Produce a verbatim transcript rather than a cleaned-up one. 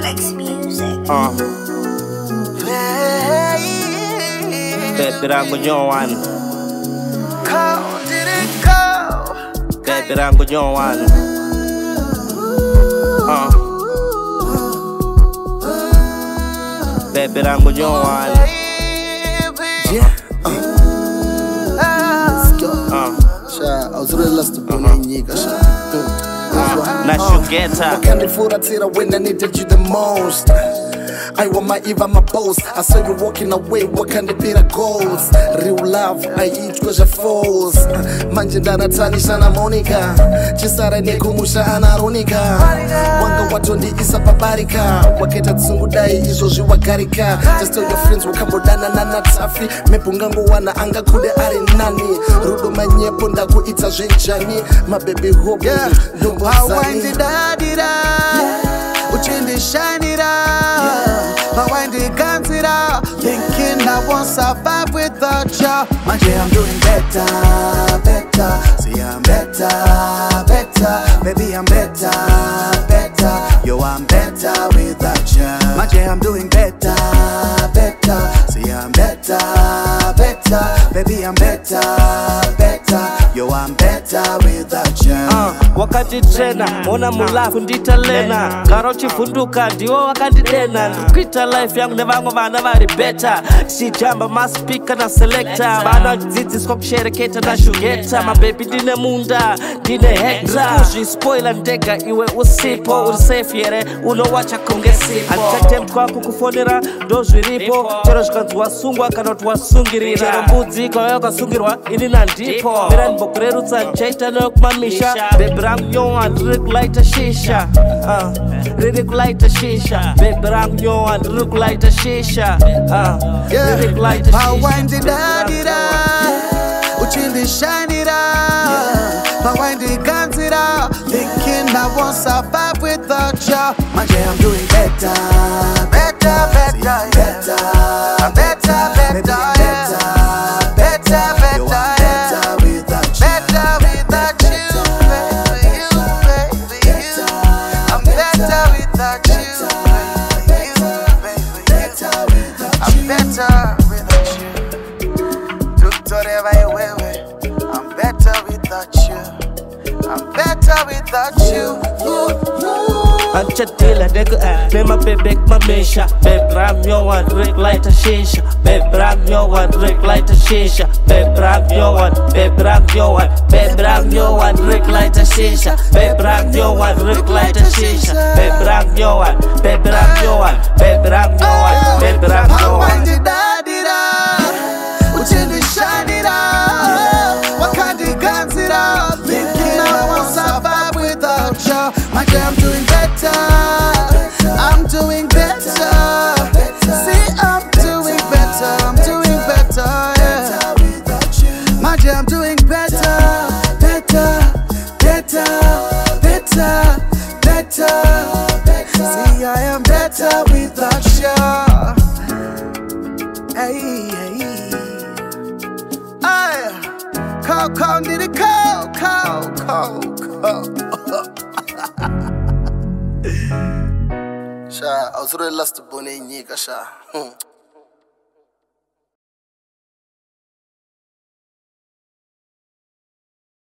Flex music. Uh. Baby rangu nyowan. How did it go? Baby rangu nyowan. Uh. Baby rangu nyowan. Yeah. Uh. Sha, I was really lost to Boninyika, sha. Nashugeta Wakandifuratira when I needed you the most. I want my Eva, my boss. I saw you walking away, wakandipira goals. Real love, I eat cause you're false. Manje ndanatanisha na Monica, chisara nekumusha anaronika. Wanga watu ndi isa babarika, waketa tsungudai izo zviwagarika. Just tell your friends wakambodana na natafi. Mepungango wana anga kude ari nani. Rudo manyepo ndaku ita zvenjani. My baby hope, yeah. Hawendi dadira, uchindi shinira. Hawendi kansira, thinking I won't survive without you. Manje I'm doing better, better. See I'm better, better. Baby I'm better, better. Yo I'm better without you. Manje I'm doing better, better. See I'm better, better. Baby I'm better, better. Yo I'm better without you. uh, wakati trena, mona mulafu ndita lena. Karo chifunduka, ndiwo wakati dena. Nukita life yangu nevango vana vari better. Si jamba maspika na selector. Bana zizi skop shereketa na shugeta. My baby dine munda, dine hector. Uji spoiler ndeka iwe usipo. Usafe yere, uno wacha kunge sipo. Anchate mkwa kukufonera, dozu ripo. Chero shikanzu wasungwa, kanot wasungirira. Chero mbuzi kwa yoka sungirwa, ini nandipo. Miran bokureru tsa nchaita no kumamisha. Baby rangu nyowan, ririk light a shisha. Uh, ririk light a shisha. Baby rangu nyowan, ririk light a shisha. Uh, ririk light a shisha. Hawendi dadira, uchindi shinira. Hawendi kansira, thinking I won't survive without you. Manje I'm doing better, better, better, better. I'm better, better, yeah. Better, better, yeah. Without you, better without you, baby, you, baby, you. I'm better without you, baby, you, baby, you. I'm better without you. Tutoreva yewewe. I'm better without you. I'm better without you. Anchatila nigga, eh, play my baby, my misha. Baby, I'm your one, Rick light a shisha. Baby, I'm your one, Rick light a shisha. Baby, I'm your one, baby, I'm your one. Baby, I'm your one, Rick light a shisha. Baby, I'm your one, Rick light a shisha. Baby, I'm your one, baby, I'm your one. Baby, I'm your one, baby, I'm your one. Hawendi dadira, uchindi shinira. Wakandi kansira, thinking I won't survive without you. Manje I'm doing better, I'm doing better. See I'm doing better, I'm doing better, yeah. Manje I'm doing better, better, better, better, better. See I am better without you. Hey, hey. Ay, call, call, did it call, call, call, call. Sha, I was really lost to Boninyika, sha.